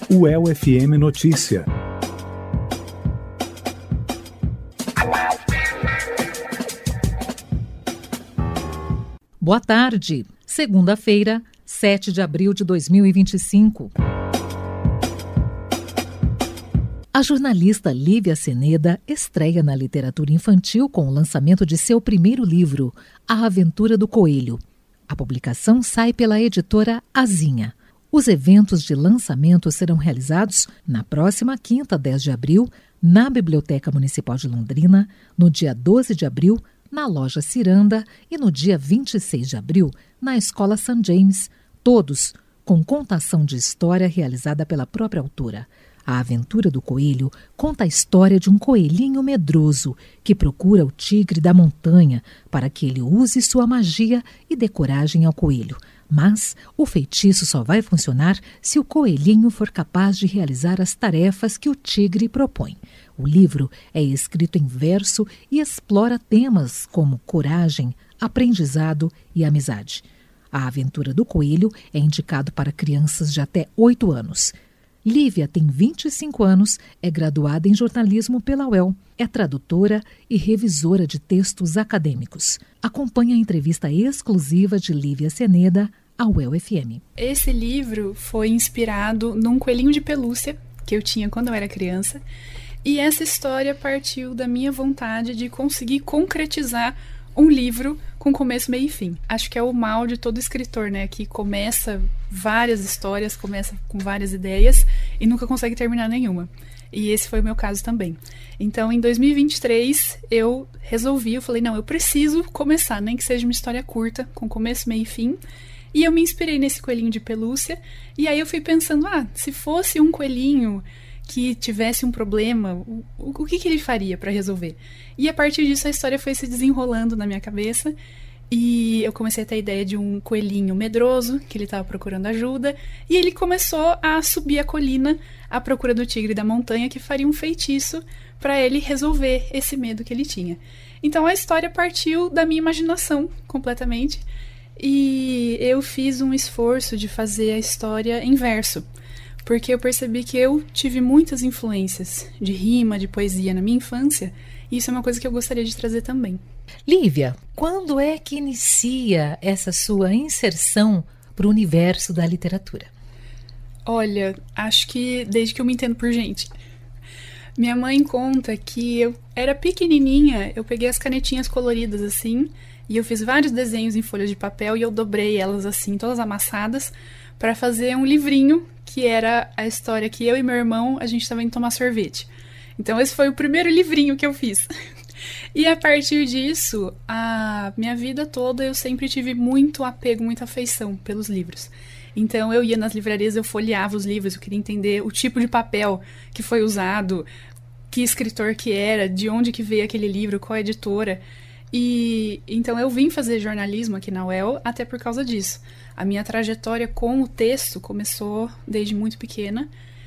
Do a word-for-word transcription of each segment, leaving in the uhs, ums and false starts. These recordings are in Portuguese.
U E L F M Notícia. Boa tarde, segunda-feira, sete de abril de dois mil e vinte e cinco. A jornalista Lívia Seneda estreia na literatura infantil com o lançamento de seu primeiro livro, A Aventura do Coelho. A publicação sai pela editora Azinha. Os eventos de lançamento serão realizados na próxima quinta, dez de abril, na Biblioteca Municipal de Londrina, no dia doze de abril, na Loja Ciranda e no dia vinte e seis de abril, na Escola Saint James, todos com contação de história realizada pela própria autora. A Aventura do Coelho conta a história de um coelhinho medroso que procura o tigre da montanha para que ele use sua magia e dê coragem ao coelho. Mas o feitiço só vai funcionar se o coelhinho for capaz de realizar as tarefas que o tigre propõe. O livro é escrito em verso e explora temas como coragem, aprendizado e amizade. A Aventura do Coelho é indicado para crianças de até oito anos. Lívia tem vinte e cinco anos, é graduada em jornalismo pela U E L, é tradutora e revisora de textos acadêmicos. Acompanhe a entrevista exclusiva de Lívia Seneda ao U E L F M. Esse livro foi inspirado num coelhinho de pelúcia que eu tinha quando eu era criança, e essa história partiu da minha vontade de conseguir concretizar um livro com começo, meio e fim. Acho que é o mal de todo escritor, né? Que começa várias histórias, começa com várias ideias e nunca consegue terminar nenhuma. E esse foi o meu caso também. Então, em dois mil e vinte e três, eu resolvi, eu falei, não, eu preciso começar, nem que seja uma história curta, com começo, meio e fim. E eu me inspirei nesse coelhinho de pelúcia. E aí eu fui pensando, ah, se fosse um coelhinho que tivesse um problema, o, o que, que ele faria para resolver? E a partir disso a história foi se desenrolando na minha cabeça e eu comecei a ter a ideia de um coelhinho medroso, que ele estava procurando ajuda, e ele começou a subir a colina à procura do tigre da montanha, que faria um feitiço para ele resolver esse medo que ele tinha. Então a história partiu da minha imaginação completamente e eu fiz um esforço de fazer a história em verso, porque eu percebi que eu tive muitas influências de rima, de poesia na minha infância, e isso é uma coisa que eu gostaria de trazer também. Lívia, quando é que inicia essa sua inserção para o universo da literatura? Olha, acho que desde que eu me entendo por gente. Minha mãe conta que eu era pequenininha, eu peguei as canetinhas coloridas assim, e eu fiz vários desenhos em folhas de papel e eu dobrei elas assim, todas amassadas, para fazer um livrinho que era a história que eu e meu irmão, a gente estava indo tomar sorvete. Então esse foi o primeiro livrinho que eu fiz. E a partir disso, a minha vida toda eu sempre tive muito apego, muita afeição pelos livros. Então eu ia nas livrarias, eu folheava os livros, eu queria entender o tipo de papel que foi usado, que escritor que era, de onde que veio aquele livro, qual editora. E então eu vim fazer jornalismo aqui na U E L até por causa disso. A minha trajetória com o texto começou desde muito pequena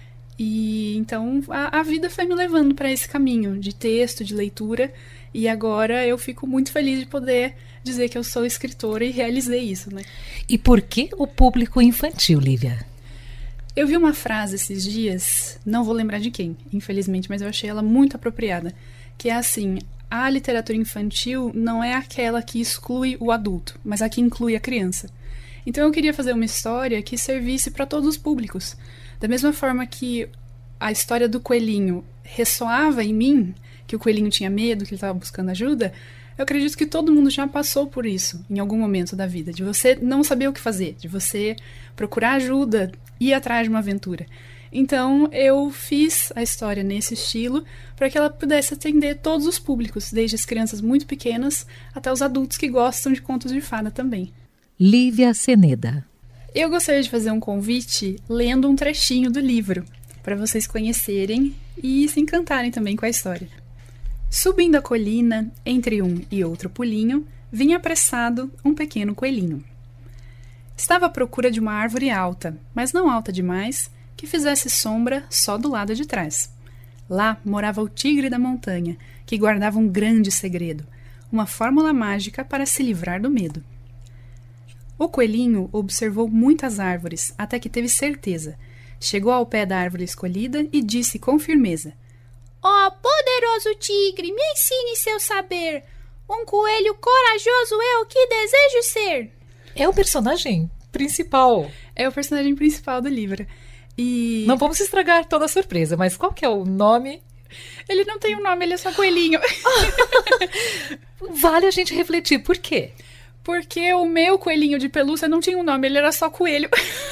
e então a, a vida foi me levando para esse caminho de texto, de leitura, e agora eu fico muito feliz de poder dizer que eu sou escritora e realizei isso, né? E por que o público infantil, Lívia? Eu vi uma frase esses dias, não vou lembrar de quem, infelizmente, mas eu achei ela muito apropriada, que é assim: a literatura infantil não é aquela que exclui o adulto, mas a que inclui a criança. Então eu queria fazer uma história que servisse para todos os públicos. Da mesma forma que a história do coelhinho ressoava em mim, que o coelhinho tinha medo, que ele estava buscando ajuda, eu acredito que todo mundo já passou por isso em algum momento da vida, de você não saber o que fazer, de você procurar ajuda, ir atrás de uma aventura. Então eu fiz a história nesse estilo para que ela pudesse atender todos os públicos, desde as crianças muito pequenas até os adultos que gostam de contos de fada também. Lívia Seneda. Eu gostaria de fazer um convite lendo um trechinho do livro, para vocês conhecerem e se encantarem também com a história. Subindo a colina, entre um e outro pulinho, vinha apressado um pequeno coelhinho. Estava à procura de uma árvore alta, mas não alta demais, que fizesse sombra só do lado de trás. Lá morava o tigre da montanha, que guardava um grande segredo, uma fórmula mágica para se livrar do medo. O coelhinho observou muitas árvores, até que teve certeza. Chegou ao pé da árvore escolhida e disse com firmeza: Ó, oh, poderoso tigre, me ensine seu saber. Um coelho corajoso é o que desejo ser. É o personagem principal. É o personagem principal do livro. E... Não vamos estragar toda a surpresa, mas qual que é o nome? Ele não tem um nome, ele é só coelhinho. Vale a gente refletir, por quê? Porque o meu coelhinho de pelúcia não tinha um nome, ele era só coelho.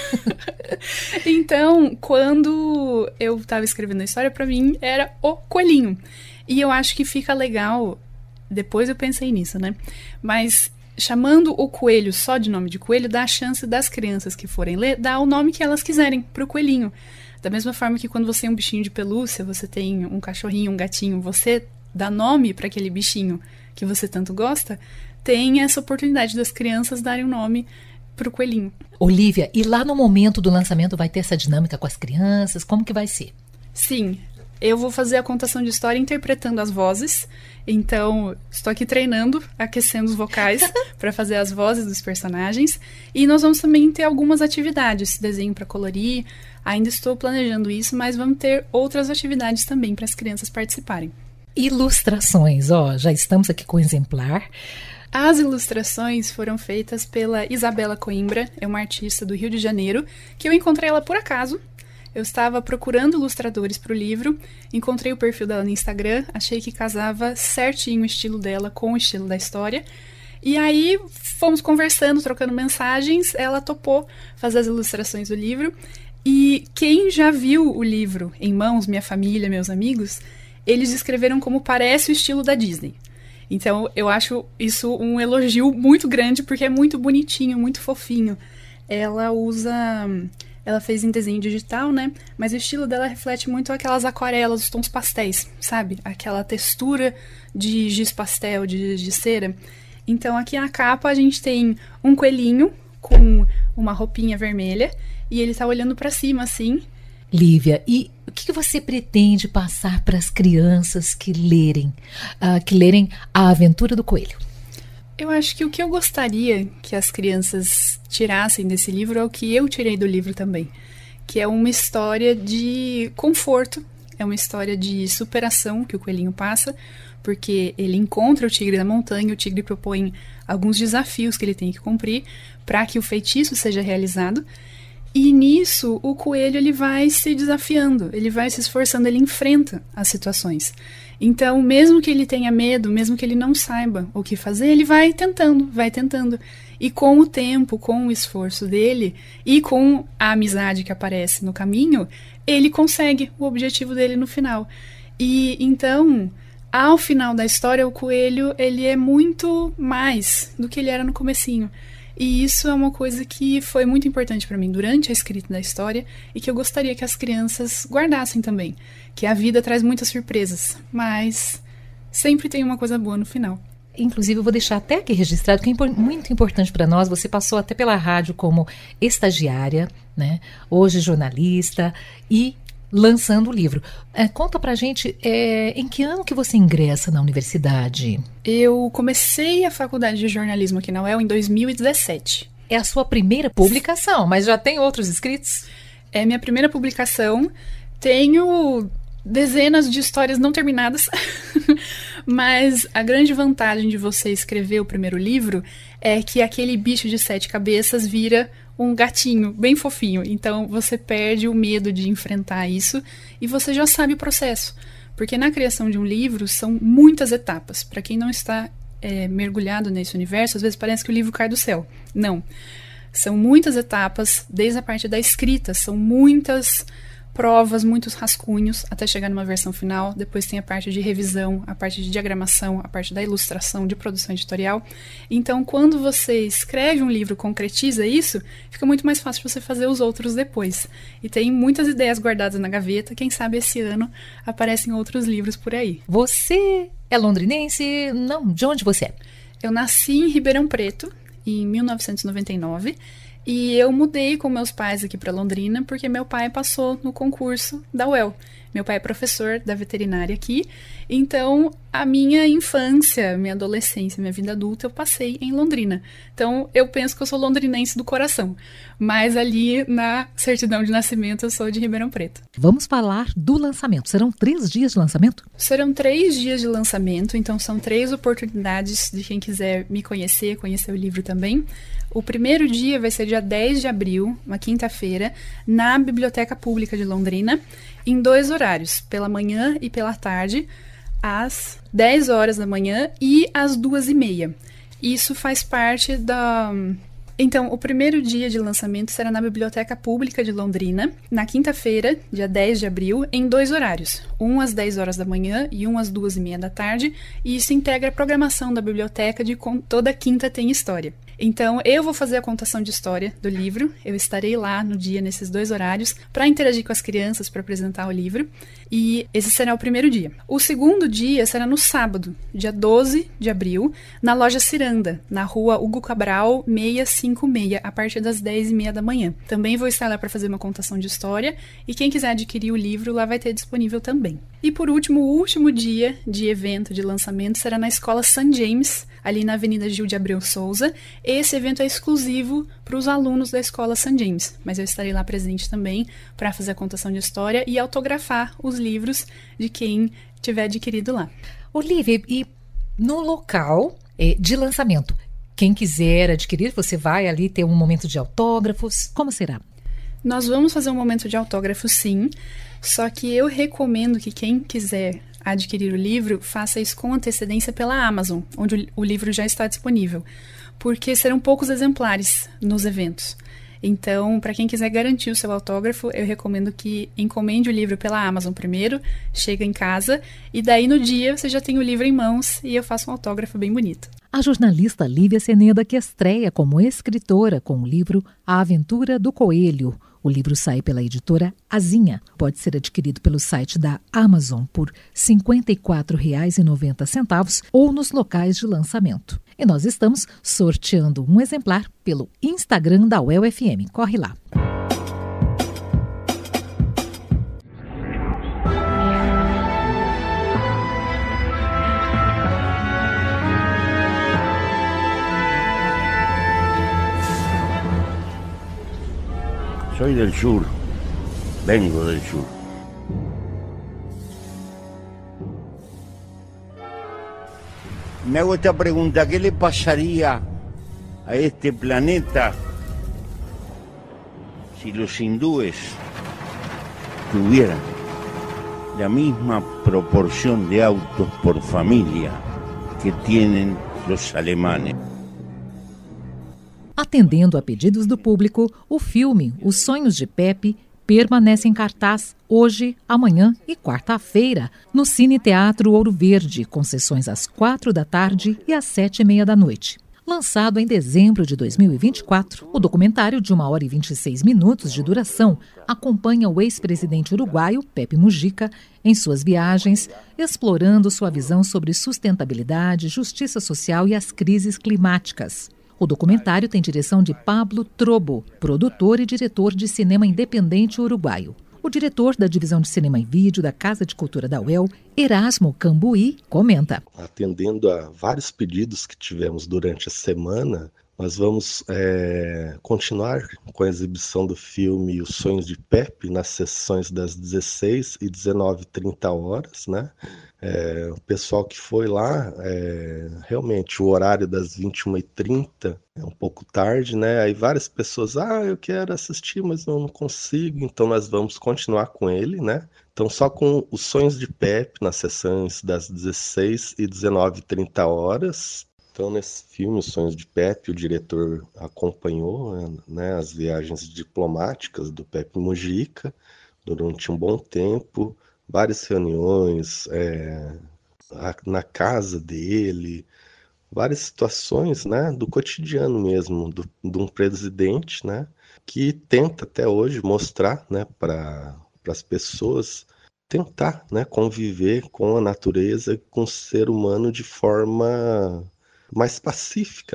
Então, quando eu estava escrevendo a história, pra mim era o coelhinho. E eu acho que fica legal, depois eu pensei nisso, né? Mas chamando o coelho só de nome de coelho, dá a chance das crianças que forem ler, dar o nome que elas quiserem pro coelhinho. Da mesma forma que quando você tem um bichinho de pelúcia, você tem um cachorrinho, um gatinho, você dá nome para aquele bichinho que você tanto gosta, tem essa oportunidade das crianças darem um nome pro coelhinho. Olivia, e lá no momento do lançamento vai ter essa dinâmica com as crianças? Como que vai ser? Sim, eu vou fazer a contação de história interpretando as vozes. Então, estou aqui treinando, aquecendo os vocais para fazer as vozes dos personagens. E nós vamos também ter algumas atividades, desenho para colorir. Ainda estou planejando isso, mas vamos ter outras atividades também para as crianças participarem. Ilustrações, ó, já estamos aqui com o exemplar. As ilustrações foram feitas pela Isabela Coimbra, é uma artista do Rio de Janeiro, que eu encontrei ela por acaso. Eu estava procurando ilustradores para o livro, encontrei o perfil dela no Instagram, achei que casava certinho o estilo dela com o estilo da história. E aí fomos conversando, trocando mensagens, ela topou fazer as ilustrações do livro. E quem já viu o livro em mãos, minha família, meus amigos, eles descreveram como parece o estilo da Disney. Então, eu acho isso um elogio muito grande, porque é muito bonitinho, muito fofinho. Ela usa... Ela fez em desenho digital, né? Mas o estilo dela reflete muito aquelas aquarelas, os tons pastéis, sabe? Aquela textura de giz pastel, de, de cera. Então, aqui na capa, a gente tem um coelhinho com uma roupinha vermelha. E ele tá olhando pra cima, assim. Lívia, e o que você pretende passar para as crianças que lerem, uh, que lerem A Aventura do Coelho? Eu acho que o que eu gostaria que as crianças tirassem desse livro é o que eu tirei do livro também, que é uma história de conforto, é uma história de superação que o coelhinho passa, porque ele encontra o tigre na montanha, o tigre propõe alguns desafios que ele tem que cumprir para que o feitiço seja realizado. E nisso, o coelho ele vai se desafiando, ele vai se esforçando, ele enfrenta as situações. Então, mesmo que ele tenha medo, mesmo que ele não saiba o que fazer, ele vai tentando, vai tentando. E com o tempo, com o esforço dele e com a amizade que aparece no caminho, ele consegue o objetivo dele no final. E então, ao final da história, o coelho ele é muito mais do que ele era no comecinho. E isso é uma coisa que foi muito importante para mim durante a escrita da história e que eu gostaria que as crianças guardassem também. Que a vida traz muitas surpresas, mas sempre tem uma coisa boa no final. Inclusive, eu vou deixar até aqui registrado que é muito importante para nós. Você passou até pela rádio como estagiária, né? Hoje jornalista e lançando o livro. É, conta pra gente, é, em que ano que você ingressa na universidade? Eu comecei a faculdade de jornalismo aqui na U E L em dois mil e dezessete. É a sua primeira publicação, mas já tem outros escritos? É minha primeira publicação. Tenho dezenas de histórias não terminadas, mas a grande vantagem de você escrever o primeiro livro é que aquele bicho de sete cabeças vira um gatinho bem fofinho, então você perde o medo de enfrentar isso e você já sabe o processo, porque na criação de um livro são muitas etapas. Para quem não está é, mergulhado nesse universo, às vezes parece que o livro cai do céu. Não, são muitas etapas, desde a parte da escrita, são muitas provas, muitos rascunhos, até chegar numa versão final. Depois tem a parte de revisão, a parte de diagramação, a parte da ilustração, de produção editorial. Então, quando você escreve um livro, concretiza isso, fica muito mais fácil você fazer os outros depois. E tem muitas ideias guardadas na gaveta. Quem sabe esse ano aparecem outros livros por aí. Você é londrinense? Não, de onde você é? Eu nasci em Ribeirão Preto, em mil novecentos e noventa e nove. E eu mudei com meus pais aqui para Londrina porque meu pai passou no concurso da U E L. Meu pai é professor da veterinária aqui, então a minha infância, minha adolescência, minha vida adulta eu passei em Londrina. Então eu penso que eu sou londrinense do coração, mas ali na certidão de nascimento eu sou de Ribeirão Preto. Vamos falar do lançamento. Serão três dias de lançamento? Serão três dias de lançamento, então são três oportunidades de quem quiser me conhecer, conhecer o livro também. O primeiro dia vai ser dia dez de abril, uma quinta-feira, na Biblioteca Pública de Londrina, em dois horários, pela manhã e pela tarde, às dez horas da manhã e às duas e meia. Isso faz parte da... Então, o primeiro dia de lançamento será na Biblioteca Pública de Londrina, na quinta-feira, dia dez de abril, em dois horários. Um às dez horas da manhã e um às duas e meia da tarde. E isso integra a programação da biblioteca de Toda Quinta Tem História. Então, eu vou fazer a contação de história do livro. Eu estarei lá no dia, nesses dois horários, para interagir com as crianças, para apresentar o livro. E esse será o primeiro dia. O segundo dia será no sábado, dia doze de abril, na loja Ciranda, na rua Hugo Cabral, seiscentos e cinquenta e seis, a partir das dez e meia da manhã. Também vou estar lá para fazer uma contação de história. E quem quiser adquirir o livro, lá vai ter disponível também. E por último, o último dia de evento, de lançamento, será na Escola Saint James, ali na Avenida Gil de Abreu Souza. Esse evento é exclusivo para os alunos da Escola Saint James, mas eu estarei lá presente também para fazer a contação de história e autografar os livros de quem tiver adquirido lá. Olivia, e no local é, de lançamento, quem quiser adquirir, você vai ali ter um momento de autógrafos, como será? Nós vamos fazer um momento de autógrafos, sim, só que eu recomendo que quem quiser adquirir o livro, faça isso com antecedência pela Amazon, onde o livro já está disponível, porque serão poucos exemplares nos eventos. Então, para quem quiser garantir o seu autógrafo, eu recomendo que encomende o livro pela Amazon primeiro, chega em casa, e daí no dia você já tem o livro em mãos e eu faço um autógrafo bem bonito. A jornalista Lívia Ceneda, que estreia como escritora com o livro A Aventura do Coelho. O livro sai pela editora Azinha. Pode ser adquirido pelo site da Amazon por cinquenta e quatro reais e noventa centavos ou nos locais de lançamento. E nós estamos sorteando um exemplar pelo Instagram da U E L F M. Corre lá. Soy del sur, vengo del sur. Me hago esta pregunta, ¿qué le pasaría a este planeta si los hindúes tuvieran la misma proporción de autos por familia que tienen los alemanes? Atendendo a pedidos do público, o filme Os Sonhos de Pepe permanece em cartaz hoje, amanhã e quarta-feira no Cine Teatro Ouro Verde, com sessões às quatro da tarde e às sete e meia da noite. Lançado em dezembro de dois mil e vinte e quatro, o documentário de uma hora e vinte e seis minutos de duração acompanha o ex-presidente uruguaio, Pepe Mujica, em suas viagens, explorando sua visão sobre sustentabilidade, justiça social e as crises climáticas. O documentário tem direção de Pablo Trobo, produtor e diretor de cinema independente uruguaio. O diretor da divisão de cinema e vídeo da Casa de Cultura da U E L, Erasmo Cambuí, comenta. Atendendo a vários pedidos que tivemos durante a semana, nós vamos é, continuar com a exibição do filme Os Sonhos de Pepe nas sessões das dezesseis e dezenove e trinta horas, né? É, o pessoal que foi lá, é, realmente o horário das vinte e uma e trinta é um pouco tarde, né? Aí várias pessoas, ah, eu quero assistir, mas eu não consigo, então nós vamos continuar com ele, né? Então só com Os Sonhos de Pepe nas sessões das dezesseis e dezenove e trinta horas. Então nesse filme, Os Sonhos de Pepe, o diretor acompanhou, né, as viagens diplomáticas do Pepe Mujica durante um bom tempo, várias reuniões é, na casa dele, várias situações, né, do cotidiano mesmo, do, de um presidente, né, que tenta até hoje mostrar, né, para as pessoas, tentar, né, conviver com a natureza, com o ser humano de forma mais pacífica, né?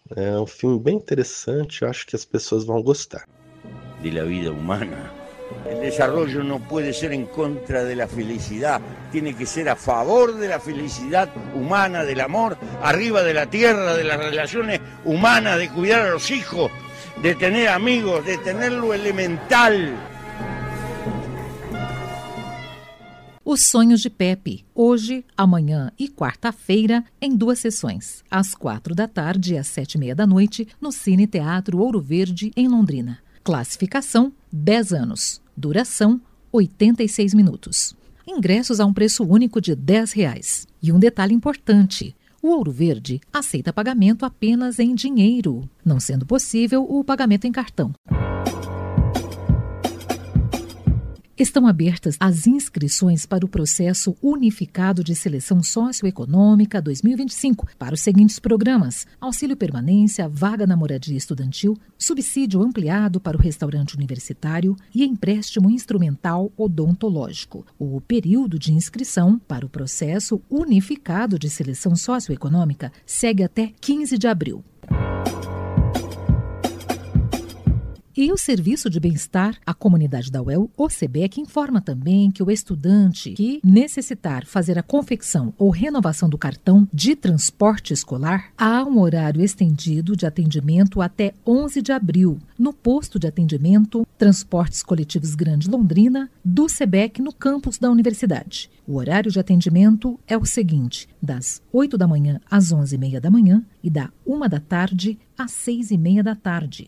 É um filme bem interessante, acho que as pessoas vão gostar. De la vida humana. El desarrollo no puede ser en contra de la felicidad, tiene que ser a favor de la felicidad humana, del amor, arriba de la tierra, de las relaciones humanas, de cuidar a los hijos, de tener amigos, de tener lo elemental. Os Sonhos de Pepe, hoje, amanhã e quarta-feira, em duas sessões, às quatro da tarde e às sete e meia da noite, no Cine Teatro Ouro Verde, em Londrina. Classificação, dez anos. Duração, oitenta e seis minutos. Ingressos a um preço único de dez reais. E um detalhe importante, o Ouro Verde aceita pagamento apenas em dinheiro, não sendo possível o pagamento em cartão. Estão abertas as inscrições para o processo unificado de seleção socioeconômica dois mil e vinte e cinco para os seguintes programas: auxílio permanência, vaga na moradia estudantil, subsídio ampliado para o restaurante universitário e empréstimo instrumental odontológico. O período de inscrição para o processo unificado de seleção socioeconômica segue até quinze de abril. E o Serviço de Bem-Estar, a comunidade da U E L, o SEBEC, informa também que o estudante que necessitar fazer a confecção ou renovação do cartão de transporte escolar, há um horário estendido de atendimento até onze de abril, no posto de atendimento Transportes Coletivos Grande Londrina, do SEBEC, no campus da universidade. O horário de atendimento é o seguinte, das oito da manhã às onze e meia da manhã e da uma da tarde às seis e meia da tarde.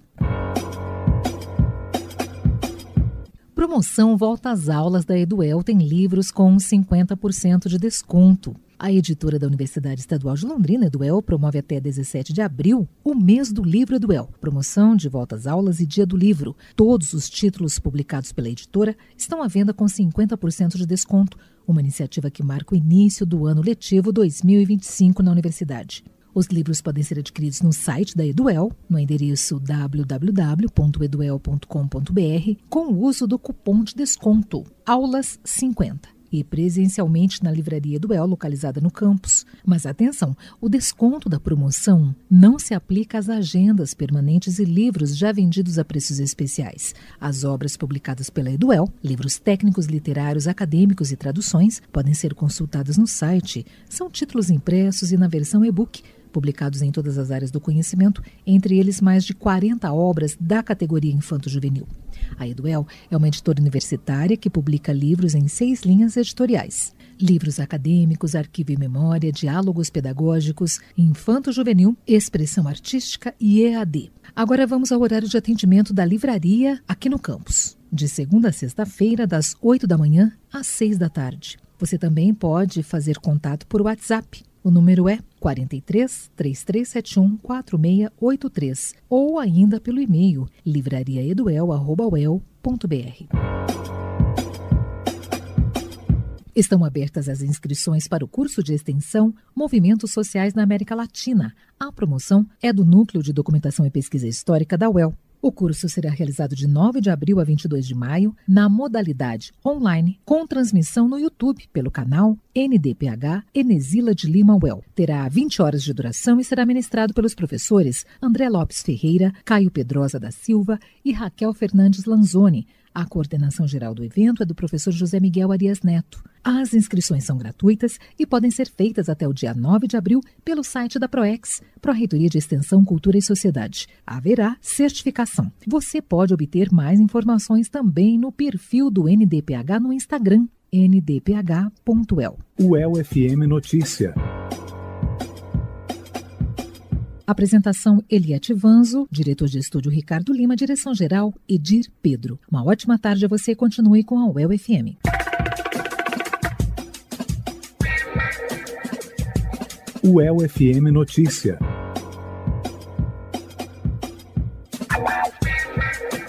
Promoção Volta às Aulas da Eduel tem livros com cinquenta por cento de desconto. A editora da Universidade Estadual de Londrina, Eduel, promove até dezessete de abril o mês do livro Eduel. Promoção de Volta às Aulas e Dia do Livro. Todos os títulos publicados pela editora estão à venda com cinquenta por cento de desconto. Uma iniciativa que marca o início do ano letivo dois mil e vinte e cinco na universidade. Os livros podem ser adquiridos no site da Eduel, no endereço w w w ponto eduel ponto com ponto b r, com o uso do cupom de desconto Aulas cinquenta, e presencialmente na livraria Eduel, localizada no campus. Mas atenção, o desconto da promoção não se aplica às agendas permanentes e livros já vendidos a preços especiais. As obras publicadas pela Eduel, livros técnicos, literários, acadêmicos e traduções, podem ser consultadas no site. São títulos impressos e na versão e-book, publicados em todas as áreas do conhecimento, entre eles mais de quarenta obras da categoria infanto-juvenil. A Eduel é uma editora universitária que publica livros em seis linhas editoriais. Livros acadêmicos, arquivo e memória, diálogos pedagógicos, infanto-juvenil, expressão artística e E A D. Agora vamos ao horário de atendimento da livraria aqui no campus, de segunda a sexta-feira, das oito da manhã às seis da tarde. Você também pode fazer contato por WhatsApp. O número é quarenta e três, três três sete um, quatro seis oito três ou ainda pelo e-mail livraria eduel arroba u e l ponto b r. Estão abertas as inscrições para o curso de extensão Movimentos Sociais na América Latina. A promoção é do Núcleo de Documentação e Pesquisa Histórica da U E L. O curso será realizado de nove de abril a vinte e dois de maio, na modalidade online, com transmissão no YouTube, pelo canal N D P H Enesila de Lima U E L. Terá vinte horas de duração e será ministrado pelos professores André Lopes Ferreira, Caio Pedrosa da Silva e Raquel Fernandes Lanzoni. A coordenação geral do evento é do professor José Miguel Arias Neto. As inscrições são gratuitas e podem ser feitas até o dia nove de abril pelo site da PROEX, Pró-Reitoria de Extensão, Cultura e Sociedade. Haverá certificação. Você pode obter mais informações também no perfil do N D P H no Instagram, n d p h ponto u e l. U E L F M Notícia. Apresentação Eliette Vanzo, diretor de estúdio Ricardo Lima, direção-geral Edir Pedro. Uma ótima tarde a você e continue com a U E L F M. U E L F M Notícia.